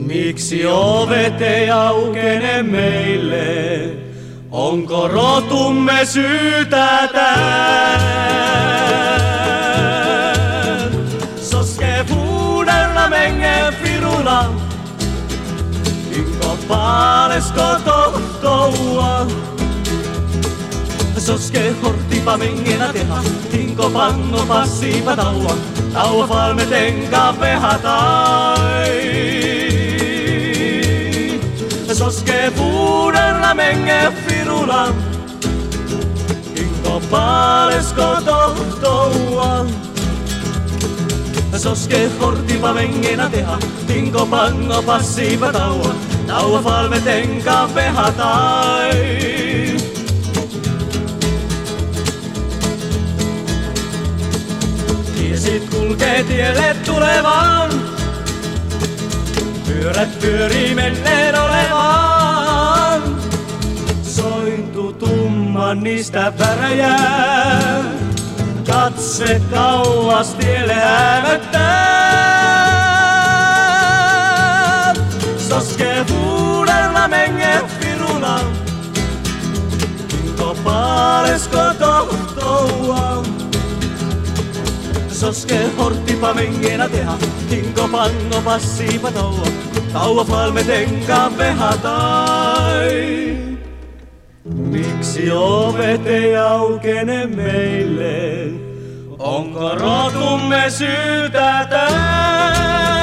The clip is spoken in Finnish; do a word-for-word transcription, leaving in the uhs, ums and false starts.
Miksi ovet ei aukene meille? Onko rotumme syytä tän? Soske fuudella mengen firula, inko paalesko tohtoua. Soske hortipa mengena teha, inko pango passiipa taua, taua falme tenka pehatai. Soske fuudella mengen firula, inko paalesko tohtoua. Soske hortipa mengena teha, inko pango passiipa taua, taua falme tenka pehatai. Tiesit kulkee tielle tulevaan, pyörät pyörii menneen olevaan. Sointu tumman niistä väräjää, katse kauas tielle hämöttää. Soske fuudella mengen firula, inko paalesko tohtoua. Soske hortipa mengena teha, inko pango passiipa taua, taua falme tenka pehatai. Miksi ovet ei aukene meille? Onko rotumme syytä tän?